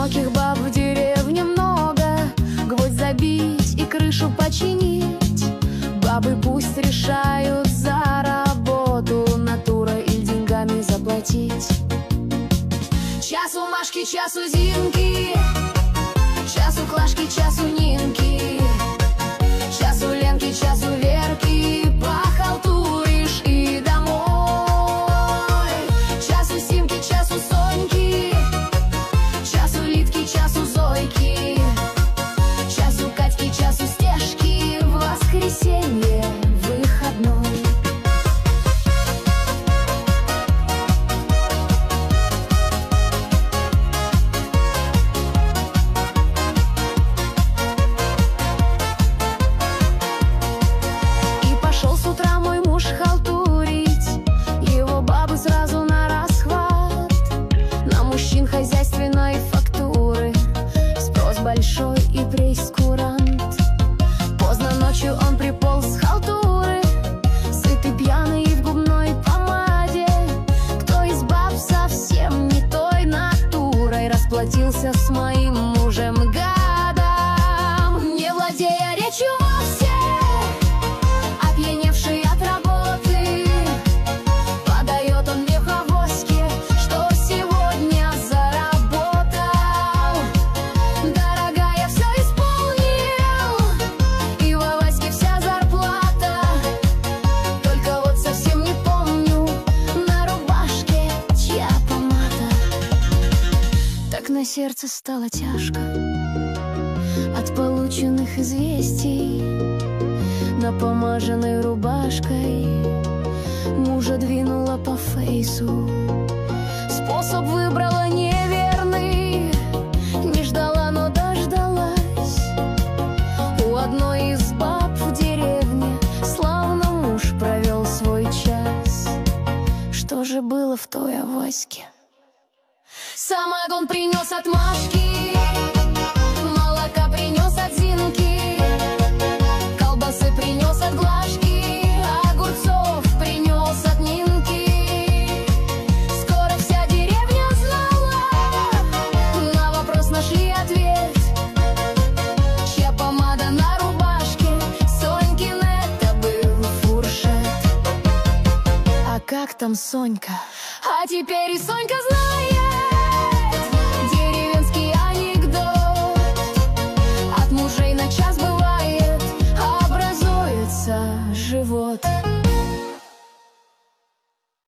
одиноких баб в деревне много, гвоздь забить и крышу починить. Бабы пусть решают за работу, натурой или деньгами заплатить. Час у Машки, час у Зинки, час у Клашки, час у Нинки, час у Ленки, час у Верки. Похалтуришь и домой. Час у Симки, час у Соньки, час у Литки, час у Зойки, час у Катьки, час у Стежки. В воскресенье выходной. Хозяйственной фактуры спрос большой и прейскурант. Поздно ночью он приполз с халтуры, сытый, пьяный и в губной помаде. Кто из баб совсем не той натурой расплатился с моим мужем гадом, не владея речью вовсе, опьяневший от работы, подает он мне в авоське, что сегодня на сердце стало тяжко от полученных известий. Напомаженной рубашкой мужа двинула по фейсу. Способ выбрала неверный, не ждала, но дождалась. У одной из баб в деревне славно муж провел свой час. Что же было в той авоське? Самогон принес от Машки, молока принес от Зинки, колбасы принес от Глашки, огурцов принес от Нинки. Скоро вся деревня знала, на вопрос нашли ответ. Чья помада на рубашке? Сонькин это был фуршет. А как там Сонька? А теперь и Сонька знает деревенский анекдот. От мужей на час бывает образуется живот.